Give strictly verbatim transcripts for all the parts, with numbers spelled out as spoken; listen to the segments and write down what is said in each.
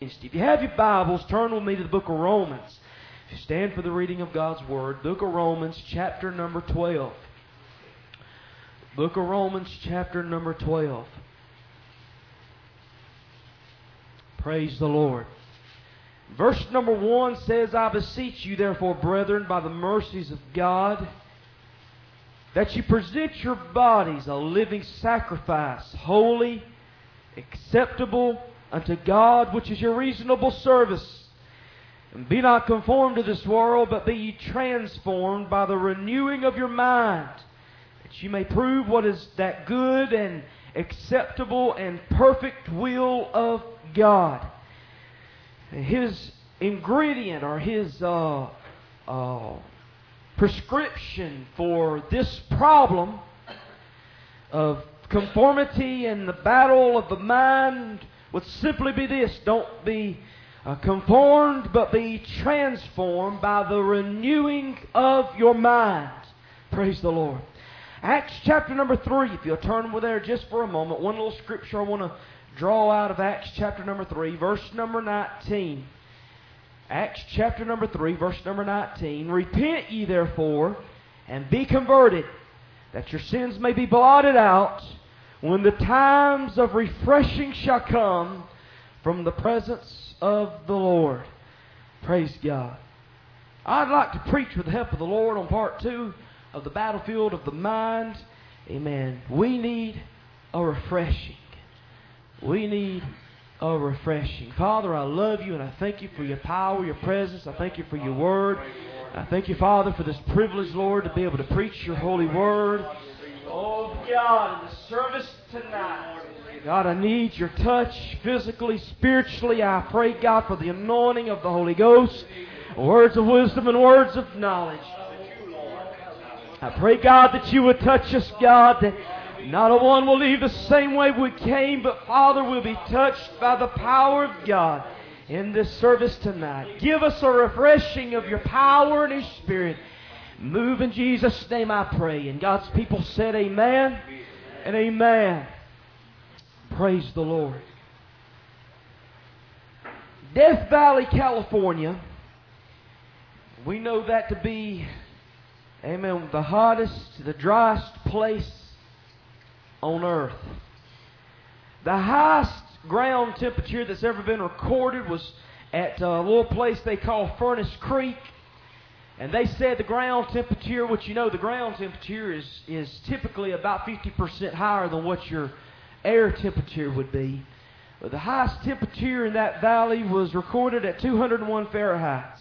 If you have your Bibles, turn with me to the book of Romans. If you stand for the reading of God's Word, book of Romans, chapter number twelve. Book of Romans, chapter number twelve. Praise the Lord. Verse number one says, I beseech you, therefore, brethren, by the mercies of God, that you present your bodies a living sacrifice, holy, acceptable unto God, which is your reasonable service. And be not conformed to this world, but be ye transformed by the renewing of your mind, that you may prove what is that good and acceptable and perfect will of God. His ingredient or His uh, uh, prescription for this problem of conformity and the battle of the mind would simply be this: don't be uh, conformed, but be transformed by the renewing of your mind. Praise the Lord. Acts chapter number three, if you'll turn with there just for a moment. One little scripture I want to draw out of Acts chapter number three, verse number nineteen. Acts chapter number three, verse number nineteen. Repent ye therefore, and be converted, that your sins may be blotted out, when the times of refreshing shall come from the presence of the Lord. Praise God. I'd like to preach with the help of the Lord on part two of the battlefield of the mind. Amen. We need a refreshing. We need a refreshing. Father, I love you and I thank you for your power, your presence. I thank you for your word. I thank you, Father, for this privilege, Lord, to be able to preach your holy word. Oh, God, in the service tonight, God, I need your touch physically, spiritually. I pray, God, for the anointing of the Holy Ghost, words of wisdom and words of knowledge. I pray, God, that you would touch us, God, that not a one will leave the same way we came, but, Father, we'll be touched by the power of God in this service tonight. Give us a refreshing of your power and His Spirit. Move in Jesus' name, I pray. And God's people said amen and amen. Praise the Lord. Death Valley, California. We know that to be, amen, the hottest, the driest place on earth. The highest ground temperature that's ever been recorded was at a little place they call Furnace Creek. And they said the ground temperature, which you know the ground temperature is, is typically about fifty percent higher than what your air temperature would be. But the highest temperature in that valley was recorded at two hundred one Fahrenheit.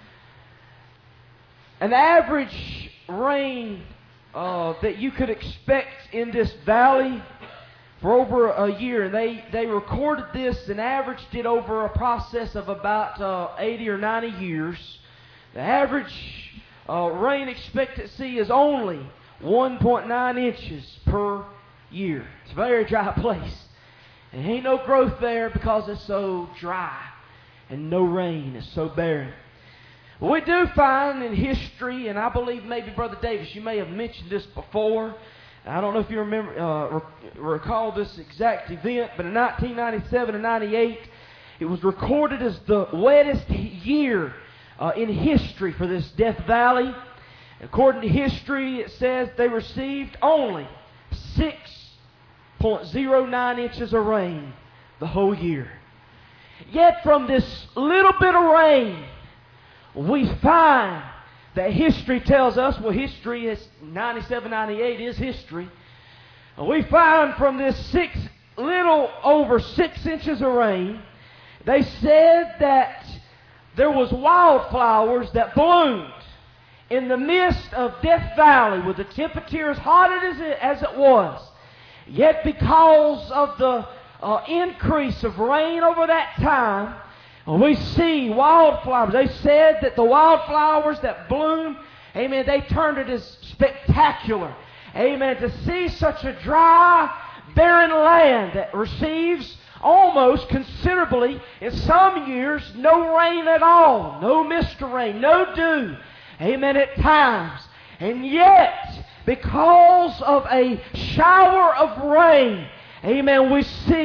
An average rain uh, that you could expect in this valley for over a year, and they, they recorded this and averaged it over a process of about uh, eighty or ninety years. The average uh, rain expectancy is only one point nine inches per year. It's a very dry place. And ain't no growth there because it's so dry. And no rain. It's so barren. But we do find in history, and I believe maybe Brother Davis, you may have mentioned this before. I don't know if you remember, uh, recall this exact event, but in nineteen ninety-seven and ninety-eight, it was recorded as the wettest year Uh, in history for this Death Valley. According to history, it says they received only six point zero nine inches of rain the whole year. Yet from this little bit of rain, we find that history tells us, well, history is ninety-seven, ninety-eight is history. We find from this six, little over six inches of rain, they said that there was wildflowers that bloomed in the midst of Death Valley with the temperature as hot as it, as it was. Yet because of the uh, increase of rain over that time, we see wildflowers. They said that the wildflowers that bloomed, amen, they turned it as spectacular. Amen. To see such a dry, barren land that receives almost considerably, in some years, no rain at all. No mist of rain, no dew. Amen, at times. And yet, because of a shower of rain, amen, we see,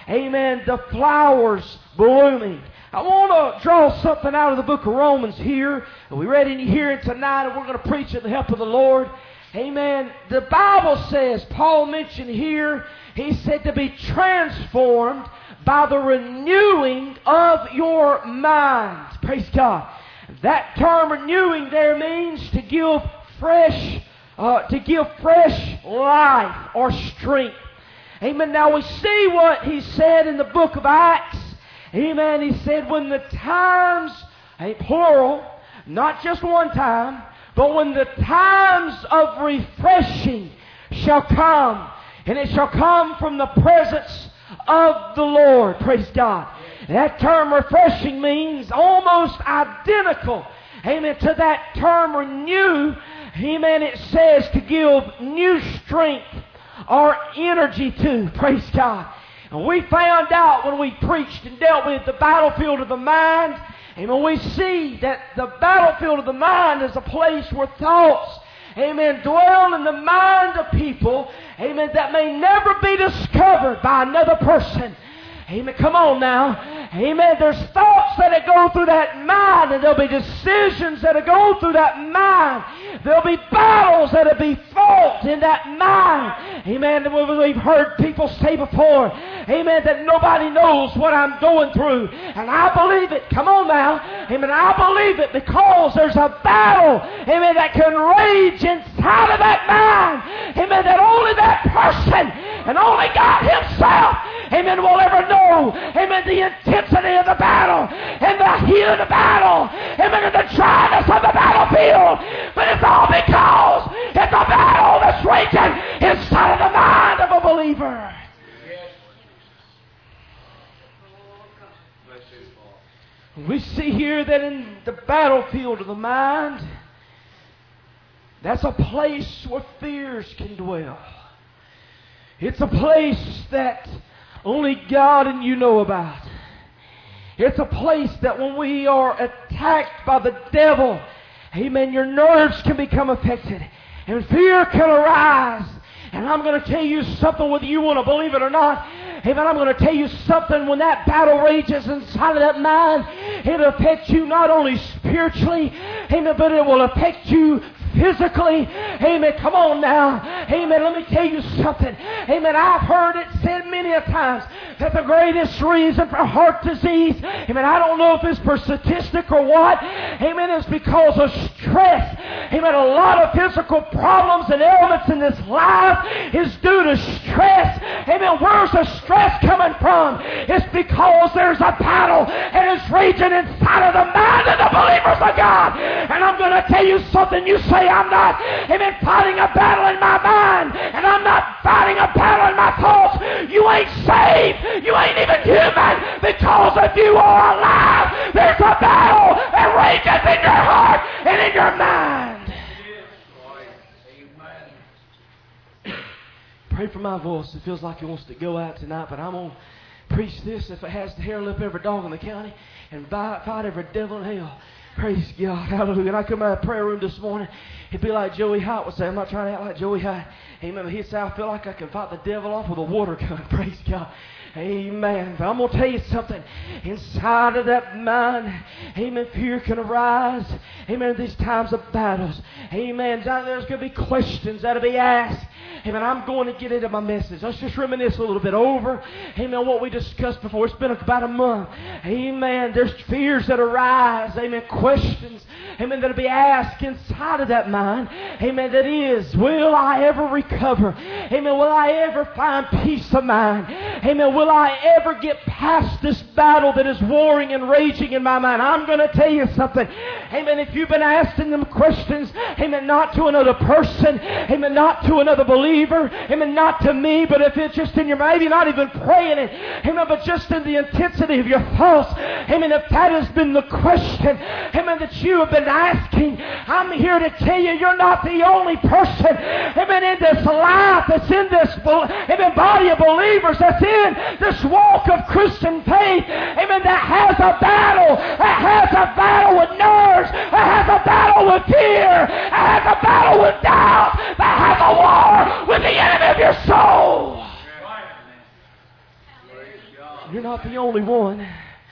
amen, the flowers blooming. I want to draw something out of the book of Romans here. We read in here tonight, and we're going to preach with the help of the Lord. Amen. The Bible says, Paul mentioned here, he said to be transformed by the renewing of your mind. Praise God. That term renewing there means to give fresh, uh, to give fresh life or strength. Amen. Now we see what he said in the book of Acts. Amen. He said when the times, a plural, not just one time, but when the times of refreshing shall come, and it shall come from the presence of the Lord. Praise God. That term refreshing means almost identical, amen, to that term renew. Amen. It says to give new strength or energy to. Praise God. And we found out when we preached and dealt with the battlefield of the mind, amen, we see that the battlefield of the mind is a place where thoughts, amen, dwell in the mind of people, amen, that may never be discovered by another person. Amen. Come on now. Amen. There's thoughts that go through that mind, and there'll be decisions that go through that mind. There'll be battles that'll be fought in that mind. Amen. We've heard people say before, amen, that nobody knows what I'm going through. And I believe it. Come on now. Amen. I believe it because there's a battle, amen, that can rage inside of that mind. Amen. That only that person and only God Himself, amen, will ever know. Amen. The intensity of the battle and the heat of the battle. Amen. And the dryness of the battlefield. But it's all because it's a battle that's raging inside of the mind of a believer. We see here that in the battlefield of the mind, that's a place where fears can dwell. It's a place that only God and you know about. It's a place that when we are attacked by the devil, amen, your nerves can become affected and fear can arise. And I'm going to tell you something, whether you want to believe it or not. Amen. I'm going to tell you something. When that battle rages inside of that mind, it'll affect you not only spiritually, amen, but it will affect you physically. Amen. Come on now. Amen. Let me tell you something. Amen. I've heard it said many a times that the greatest reason for heart disease, amen, I don't know if it's per statistic or what, amen, is because of stress. Amen. A lot of physical problems and ailments in this life is due to stress. Amen. Where's the stress coming from? It's because there's a battle and it's raging inside of the mind of the believers of God. And I'm going to tell you something. You say, I'm not, amen, fighting a battle in my mind, and I'm not fighting a battle in my thoughts. You ain't saved. You ain't even human, because if you are alive, there's a battle that rages in your heart and in your mind. Pray for my voice. It feels like it wants to go out tonight, but I'm going to preach this if it has to hair lip every dog in the county and fight every devil in hell. Praise God. Hallelujah. And I come out of the prayer room this morning, it'd be like Joey Hart would say. I'm not trying to act like Joey Hart. Amen. He'd say, I feel like I can fight the devil off with a water gun. Praise God. Amen. But I'm going to tell you something. Inside of that mind, amen, fear can arise. Amen. These times of battles. Amen. There's going to be questions that'll be asked. Amen. I'm going to get into my message. Let's just reminisce a little bit over, amen, what we discussed before. It's been about a month. Amen. There's fears that arise. Amen. Questions, amen, that'll be asked inside of that mind. Amen. That is, will I ever recover? Amen. Will I ever find peace of mind? Amen. Will I ever get past this battle that is warring and raging in my mind? I'm going to tell you something. Amen. If you've been asking them questions, amen, not to another person, amen, not to another believer, amen, not to me, but if it's just in your, maybe not even praying it, amen, but just in the intensity of your thoughts, amen, if that has been the question, amen, that you have been asking, I'm here to tell you, you're not the only person, amen, in this life that's in this, amen, body of believers that's in this walk of Christian faith, amen, that has a battle, that has a battle with nerves, that has a battle with fear, that has a battle with doubt, that has a war with the enemy of your soul. You're not the only one.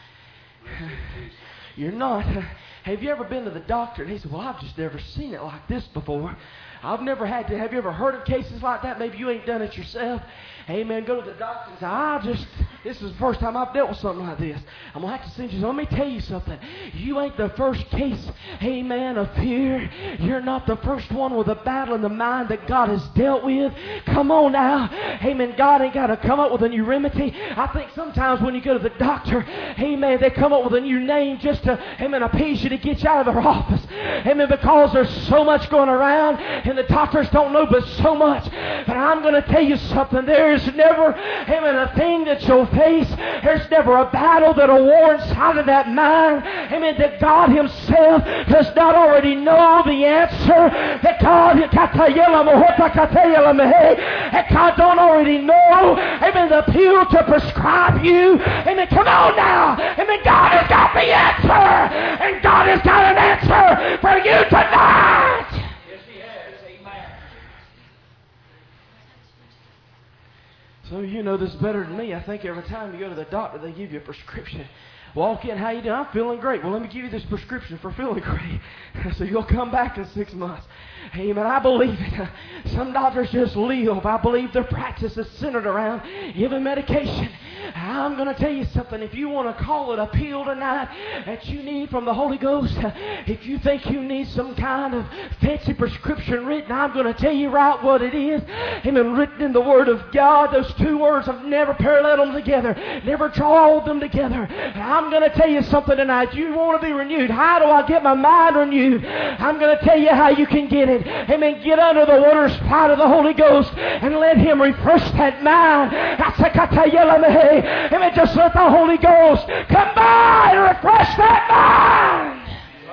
You're not. Have you ever been to the doctor and he said, well, I've just never seen it like this before. I've never had to. Have you ever heard of cases like that? Maybe you ain't done it yourself. Amen. Go to the doctor and say, I just, this is the first time I've dealt with something like this. I'm going to have to send you. So let me tell you something. You ain't the first case, amen, of fear. You're not the first one with a battle in the mind that God has dealt with. Come on now. Amen. God ain't got to come up with a new remedy. I think sometimes when you go to the doctor, amen, they come up with a new name just to, amen, appease you to get you out of their office. Amen. Because there's so much going around and the doctors don't know but so much. But I'm going to tell you something. There is never, amen, a thing that you'll face. There's never a battle that a war inside of that mind, amen, that God Himself does not already know the answer. That God, that God don't already know, amen, the pill to prescribe you. Amen. Come on now. Amen. God has got the answer. And God has got an answer for you tonight. Some of you know this better than me. I think every time you go to the doctor, they give you a prescription. Walk in, how you doing? I'm feeling great. Well, let me give you this prescription for feeling great. So you'll come back in six months. Amen. I believe it. Some doctors just live. I believe their practice is centered around giving medication. I'm going to tell you something. If you want to call it a pill tonight that you need from the Holy Ghost, if you think you need some kind of fancy prescription written, I'm going to tell you right what it is. Amen. Written in the Word of God. Those two words have never paralleled them together. Never drawn them together. I'm going to tell you something tonight. You want to be renewed. How do I get my mind renewed? I'm going to tell you how you can get it. Amen. Get under the water spout of the Holy Ghost and let Him refresh that mind. Amen. Just let the Holy Ghost come by and refresh that mind.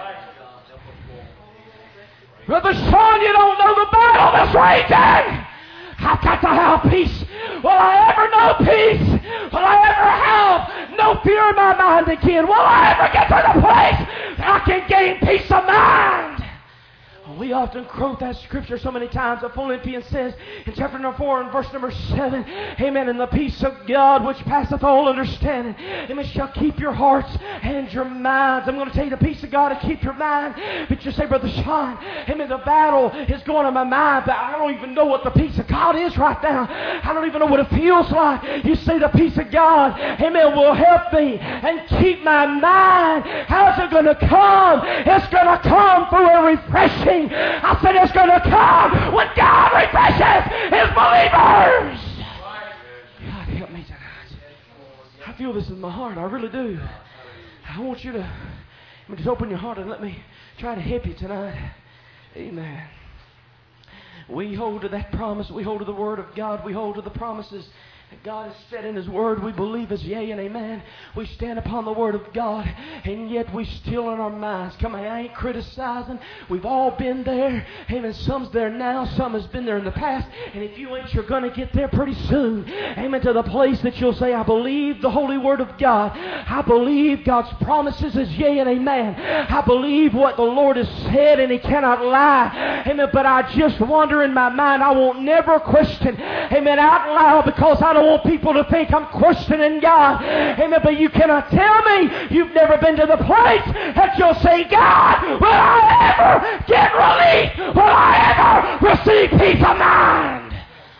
Brother Sean, you don't know the battle that's raging. I've got to have peace. Will I ever know peace? Will I ever have no fear in my mind again? Will I ever get to the place that I can gain peace of mind? We often quote that scripture so many times. Philippians says in chapter number four and verse number seven, amen, and the peace of God which passeth all understanding, amen, shall keep your hearts and your minds. I'm going to tell you the peace of God to keep your mind. But you say, Brother Sean, amen, the battle is going on in my mind, but I don't even know what the peace of God is right now. I don't even know what it feels like. You say the peace of God, amen, will help me and keep my mind. How's it going to come? It's going to come through a refreshing. I said it's going to come when God refreshes His believers. God help me tonight. I feel this in my heart. I really do. I want you to just open your heart and let me try to help you tonight. Amen. We hold to that promise. We hold to the Word of God. We hold to the promises that God has said in His Word. We believe as yea and amen. We stand upon the Word of God, and yet we still in our minds. Come on, I ain't criticizing. We've all been there. Amen. Some's there now. Some has been there in the past. And if you ain't, you're going to get there pretty soon. Amen. To the place that you'll say, I believe the Holy Word of God. I believe God's promises is yea and amen. I believe what the Lord has said, and He cannot lie. Amen. But I just wonder in my mind, I won't never question, amen, out loud, because I don't want people to think I'm questioning God. Amen. But you cannot tell me you've never been to the place that you'll say, God, will I ever get relief? Will I ever receive peace of mind?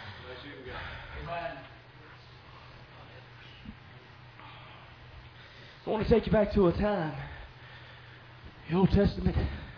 I want to take you back to a time, the Old Testament.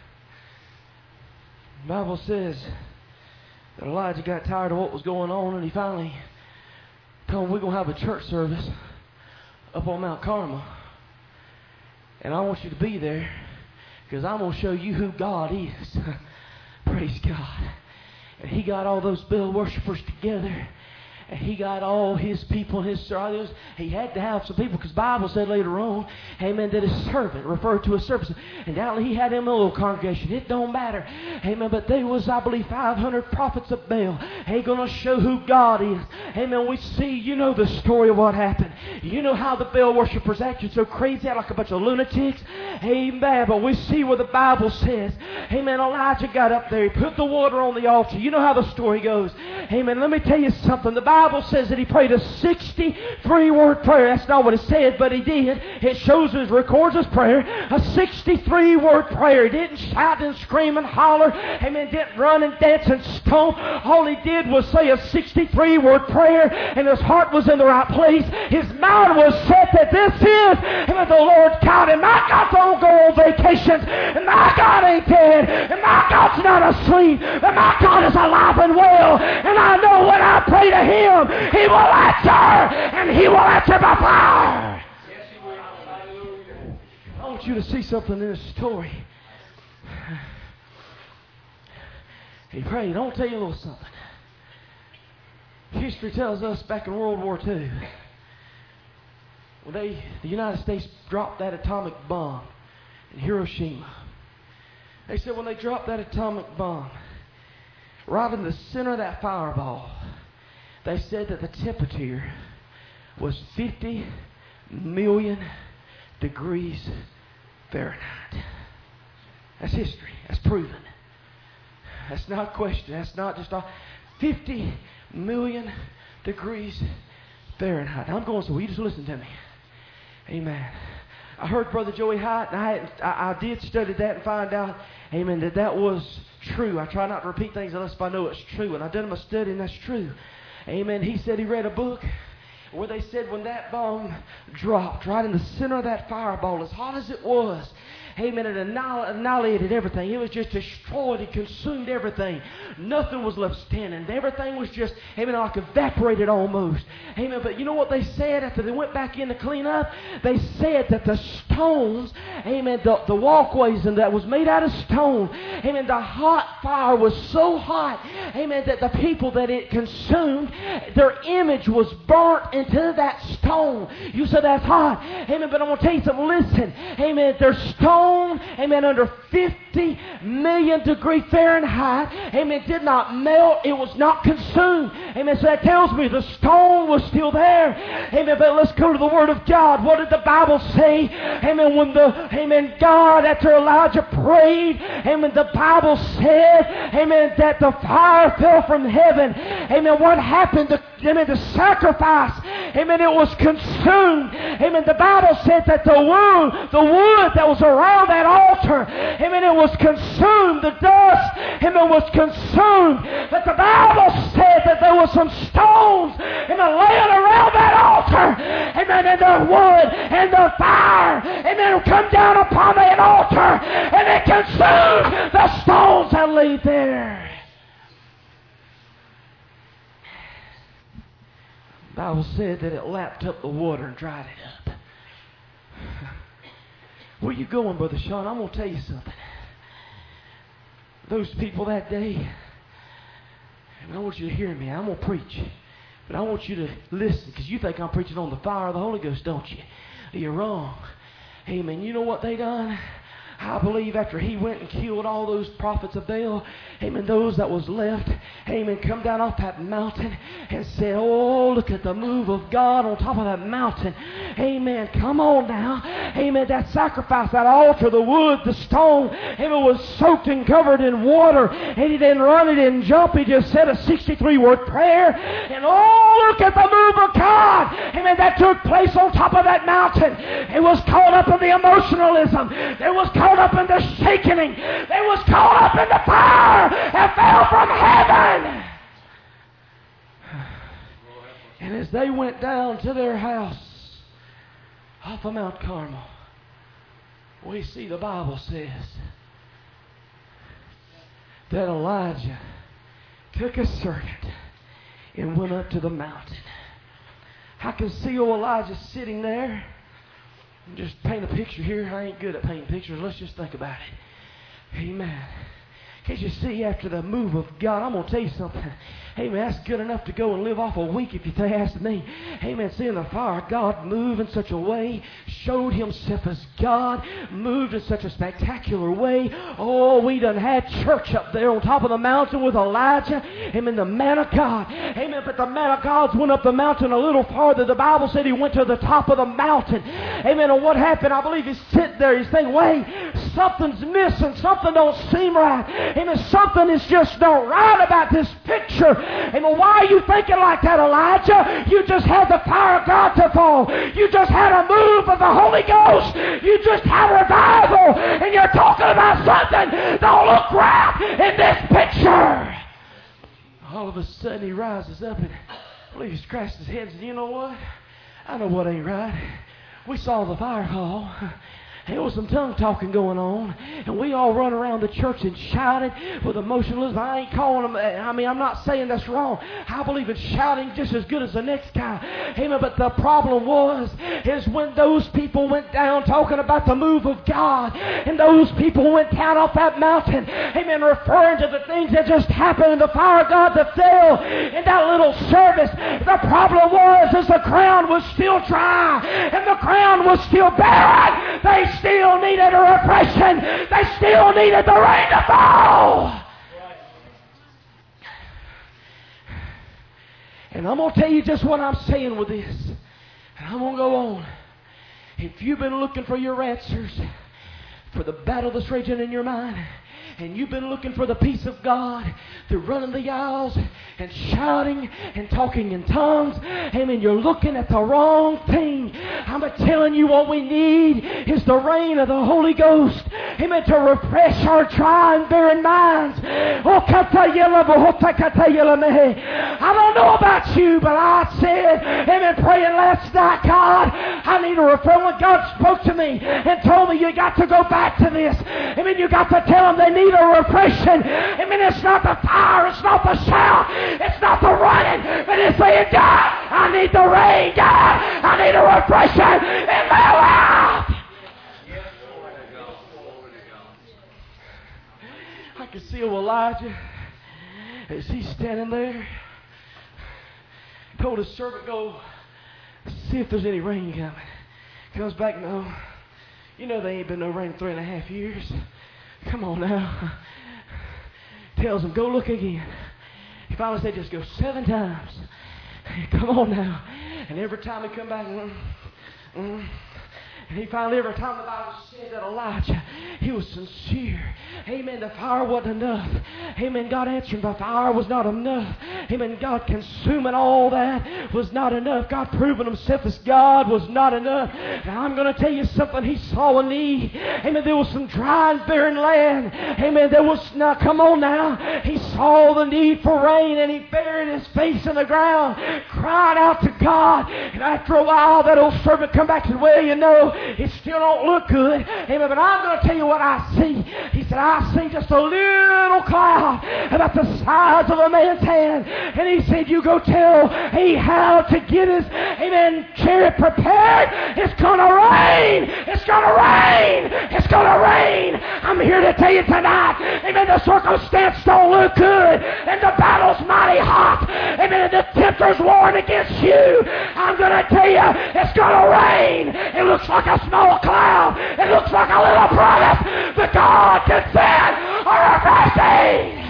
The Bible says that Elijah got tired of what was going on, and he finally told him, we're going to have a church service up on Mount Carmel. And I want you to be there, because I'm going to show you who God is. Praise God. And he got all those Baal worshipers together. And he got all his people, his servants. He had to have some people, because the Bible said later on, amen, that his servant referred to a servant. And down he had him a little congregation. It don't matter. Amen. But there was, I believe, five hundred prophets of Baal. Ain't going to show who God is. Amen. We see, you know the story of what happened. You know how the Baal worshipers acted so crazy, like a bunch of lunatics. Amen. But we see where the Bible says, amen, Elijah got up there. He put the water on the altar. You know how the story goes. Amen. Let me tell you something. The Bible Bible says that he prayed a sixty-three word prayer. That's not what it said, but he did. It shows us, records his prayer. A sixty-three word prayer. He didn't shout and scream and holler. Amen. Didn't run and dance and stomp. All he did was say a sixty-three word prayer, and his heart was in the right place. His mind was set that this is, amen, the Lord God. And my God don't go on vacations. And my God ain't dead. And my God's not asleep. And my God is alive and well. And I know when I pray to Him, He will answer. And He will answer by fire. Yes, He will. Hallelujah. I want you to see something in this story. He prayed. I want to tell you a little something. History tells us back in World War Two, when they, the United States dropped that atomic bomb in Hiroshima, they said when they dropped that atomic bomb, right in the center of that fireball, they said that the temperature was fifty million degrees Fahrenheit. That's history. That's proven. That's not a question. That's not just a fifty million degrees Fahrenheit. Now I'm going, so will you just listen to me? Amen. I heard Brother Joey Hyatt, and I, I, I did study that and find out, amen, that that was true. I try not to repeat things unless if I know it's true. And I've done my study, and that's true. Amen. He said he read a book where they said when that bomb dropped right in the center of that fireball, as hot as it was, amen, it annihilated everything. It was just destroyed. It consumed everything. Nothing was left standing. Everything was just, amen, like evaporated almost. Amen. But you know what they said after they went back in to clean up? They said that the stones, amen, the, the walkways and that was made out of stone, amen, the hot fire was so hot, amen, that the people that it consumed, their image was burnt into that stone. You said that's hot. Amen. But I'm going to tell you something. Listen. Amen. Their stone, amen, under fifty million degree Fahrenheit, amen, did not melt. It was not consumed. Amen. So that tells me the stone was still there. Amen. But let's go to the Word of God. What did the Bible say? Amen. When the, amen, God, after Elijah prayed, amen, the Bible said, amen, that the fire fell from heaven. Amen. What happened? The, amen, the sacrifice, amen, it was consumed. Amen. The Bible said that the wood, the wood that was around that altar, amen, it was consumed. The dust, amen, was consumed. But the Bible said that there was some stones, amen, laying around that altar, amen, and the wood and the fire, amen, will come down upon that altar, and it consumed the stones that lay there. The Bible said that it lapped up the water and dried it up. Where you going, Brother Sean? I'm going to tell you something. Those people that day, and I want you to hear me. I'm going to preach. But I want you to listen, because you think I'm preaching on the fire of the Holy Ghost, don't you? You're wrong. Amen. You know what they done? I believe after he went and killed all those prophets of Baal, amen, those that was left, amen, come down off that mountain and said, oh, look at the move of God on top of that mountain. Amen. Come on now. Amen. That sacrifice, that altar, the wood, the stone, amen, was soaked and covered in water. And he didn't run, he didn't jump. He just said a sixty-three word prayer. And oh, look at the move of God. Amen. That took place on top of that mountain. It was caught up in the emotionalism. It was caught up in the shaking. They was caught up in the fire and fell from heaven. And as they went down to their house off of Mount Carmel, we see the Bible says that Elijah took a servant and went up to the mountain. I can see old Elijah sitting there. Just paint a picture here. I ain't good at painting pictures. Let's just think about it. Amen. Can't you see after the move of God? I'm going to tell you something. Amen. That's good enough to go and live off a week if you ask me. Amen. Seeing the fire of God move in such a way, showed Himself as God, moved in such a spectacular way. Oh, we done had church up there on top of the mountain with Elijah. Amen. The man of God. Amen. But the man of God went up the mountain a little farther. The Bible said he went to the top of the mountain. Amen. And what happened? I believe he's sitting there. He's thinking, wait, something's missing. Something don't seem right. Amen. Something is just not right about this picture. Amen. Why are you thinking like that, Elijah? You just had the fire of God to fall. You just had a move of the Holy Ghost. You just had revival. And you're talking about something that don't look right in this picture. All of a sudden he rises up and I believe he scratched his head and said, you know what? I know what ain't right. We saw the fire fall. There was some tongue talking going on, and we all run around the church and shouted with emotionalism. I ain't calling them, I mean, I'm not saying that's wrong. I believe in shouting just as good as the next guy. Amen. But the problem was, is when those people went down talking about the move of God, and those people went down off that mountain, amen, referring to the things that just happened in the fire of God that fell in that little service. The problem was, is the ground was still dry, and the ground was still barren. They still needed a refreshing. They still needed the rain to fall. And I'm going to tell you just what I'm saying with this. And I'm going to go on. If you've been looking for your answers for the battle that's raging in your mind, and you've been looking for the peace of God through running the aisles and shouting and talking in tongues, amen, you're looking at the wrong thing. I'm telling you what we need is the rain of the Holy Ghost, amen, to refresh our dry and barren minds. I don't know about you, but I said, amen, praying last night, God, I need a refresh. When God spoke to me and told me you got to go back to this, amen, you got to tell them they need a refreshing. Amen. It's not the fire, it's not the shout, it's not the running, but it's saying, God, I need the rain, God, I need a refreshing in my life. I can see Elijah as he's standing there. He told his servant, go see if there's any rain coming. Comes back, no. You know there ain't been no rain three and a half years. Come on now. Tells him, go look again. He finally said, just go seven times. Come on now. And every time he come back, mm, mm, and he finally, every time the Bible said that Elijah, he was sincere. Amen. The fire wasn't enough. Amen. God answering by fire was not enough. Amen. God consuming all that was not enough. God proving himself as God was not enough. Now I'm going to tell you something. He saw a need. Amen. There was some dry and barren land. Amen. There was, now come on now. He saw the need for rain and he buried his face in the ground, cried out to God. And after a while, that old servant come back and said, well, you know, it still don't look good. Amen. But I'm going to tell you what I see. He said, I see just a little cloud about the size of a man's hand. And he said, you go tell Ahab to get his, amen, chariot prepared. It's going to rain. It's going to rain. It's going to rain. I'm here to tell you tonight, amen, the circumstance don't look good. And the battle's mighty hot. Amen. And the tempter's warring against you. I'm going to tell you, it's going to rain. It looks like a small cloud. It looks like a little promise. But God can send a refreshing.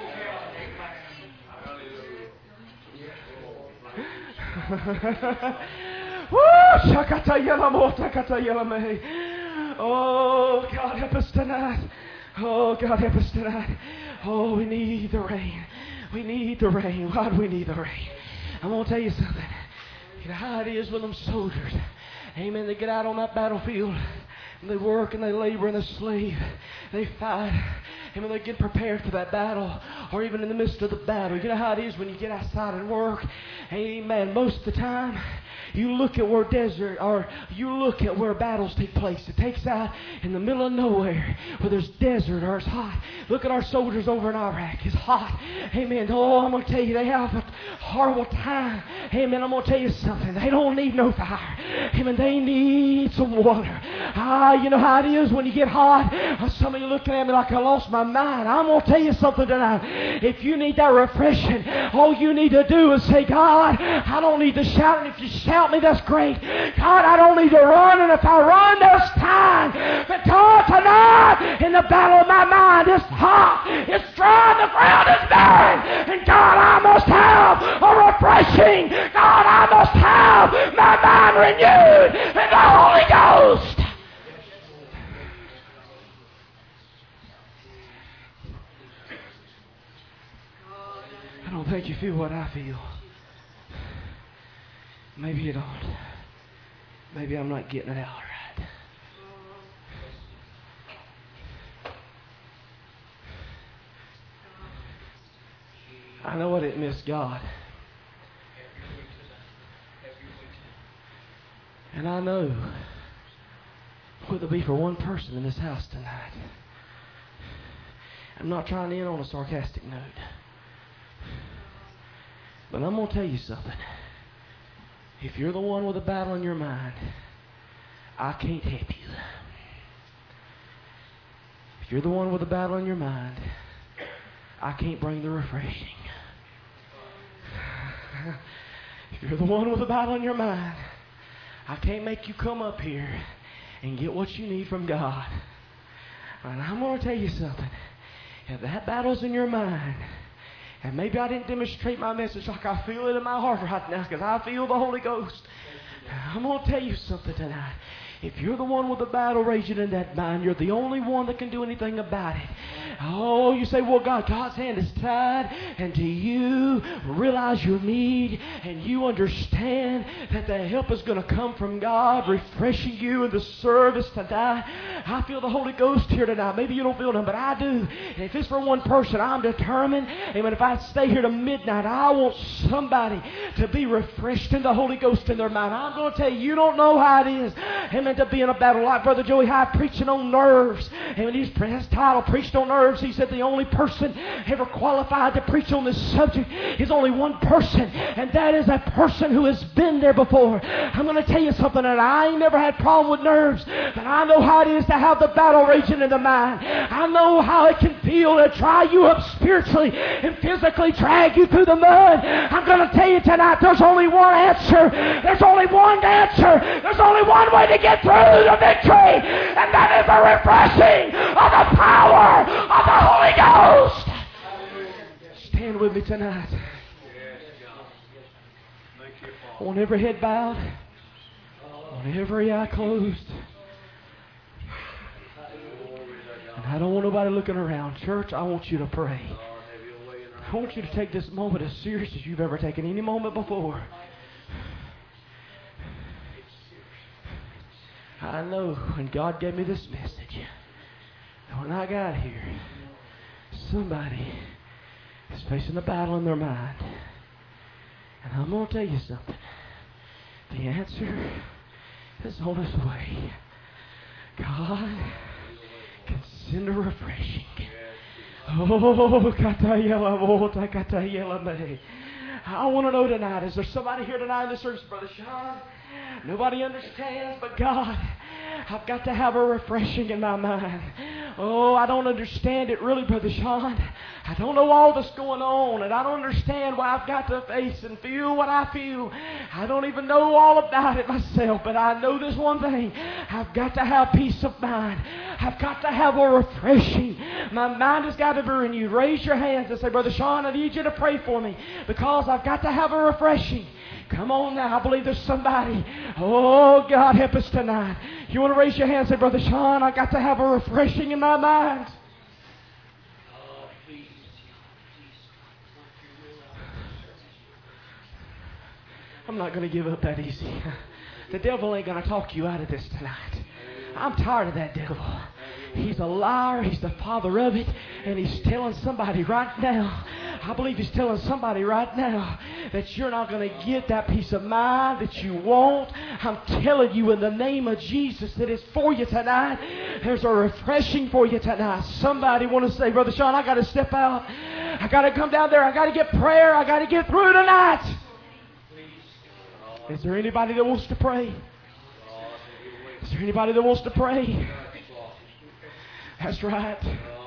Oh, God, help us tonight. Oh, God, help us tonight. Oh, we need the rain. We need the rain. Why do we need the rain? I'm going to tell you something. You know how it is with them soldiers. Amen. They get out on that battlefield. And they work and they labor and they slave. They fight. And when they get prepared for that battle, or even in the midst of the battle, you know how it is when you get outside and work. Amen. Most of the time, you look at where desert, or you look at where battles take place. It takes out in the middle of nowhere, where there's desert or it's hot. Look at our soldiers over in Iraq. It's hot. Amen. Oh, I'm going to tell you, they have a horrible time. Amen. I'm going to tell you something. They don't need no fire. Amen. They need some water. Ah, you know how it is when you get hot. Some of you looking at me like I lost my mind. I'm going to tell you something tonight. If you need that refreshing, all you need to do is say, God, I don't need to shout. And if you shout me, that's great. God, I don't need to run. And if I run, there's time. But God, tonight, in the battle of my mind, it's hot. It's dry. The ground is barren. And God, I must have a refreshing. God, I must have my mind renewed in the Holy Ghost. don't think you feel what I feel. Maybe you don't. Maybe I'm not getting it out right. I know I didn't miss God. And I know what it'll be for one person in this house tonight. I'm not trying to end on a sarcastic note. But I'm going to tell you something. If you're the one with a battle in your mind, I can't help you. If you're the one with a battle in your mind, I can't bring the refreshing. If you're the one with a battle in your mind, I can't make you come up here and get what you need from God. And I'm going to tell you something. If that battle's in your mind, and maybe I didn't demonstrate my message like I feel it in my heart right now because I feel the Holy Ghost. I'm going to tell you something tonight. If you're the one with the battle raging in that mind, you're the only one that can do anything about it. Oh, you say, well, God, God's hand is tied, and do you realize your need, and you understand that the help is going to come from God, refreshing you in the service tonight? I feel the Holy Ghost here tonight. Maybe you don't feel Him, but I do. And if it's for one person, I'm determined. Amen. If I stay here to midnight, I want somebody to be refreshed in the Holy Ghost in their mind. I'm going to tell you, you don't know how it is. Amen. To be in a battle like Brother Joey Hyde preaching on nerves. And his his title, Preached on Nerves, he said the only person ever qualified to preach on this subject is only one person, and that is a person who has been there before. I'm going to tell you something, and I ain't never had problem with nerves, but I know how it is to have the battle raging in the mind. I know how it can feel to dry you up spiritually and physically drag you through the mud. I'm going to tell you tonight, there's only one answer. There's only one answer. There's only one way to get through the victory, and that is the refreshing of the power of the Holy Ghost. Stand with me tonight. On every head bowed, on every eye closed. And I don't want nobody looking around. Church, I want you to pray. I want you to take this moment as serious as you've ever taken any moment before. I know when God gave me this message, when I got here, somebody is facing a battle in their mind. And I'm going to tell you something. The answer is on its way. God can send a refreshing. Oh, I want to know tonight, is there somebody here tonight in the service, Brother Sean? Nobody understands but God. I've got to have a refreshing in my mind. Oh, I don't understand it really, Brother Sean. I don't know all that's going on, and I don't understand why I've got to face and feel what I feel. I don't even know all about it myself, but I know this one thing. I've got to have peace of mind. I've got to have a refreshing. My mind has got to be renewed. Raise your hands and say, Brother Sean, I need you to pray for me because I've got to have a refreshing. Come on now. I believe there's somebody. Oh, God, help us tonight. You want to raise your hand and say, Brother Sean, I've got to have a refreshing in my mind. I'm not going to give up that easy. The devil ain't going to talk you out of this tonight. I'm tired of that devil. He's a liar. He's the father of it. And he's telling somebody right now, I believe he's telling somebody right now that you're not going to get that peace of mind that you want. I'm telling you in the name of Jesus that it's for you tonight. There's a refreshing for you tonight. Somebody want to say, Brother Sean, I got to step out. I got to come down there. I got to get prayer. I got to get through tonight. Is there anybody that wants to pray? Is there anybody that wants to pray? That's right.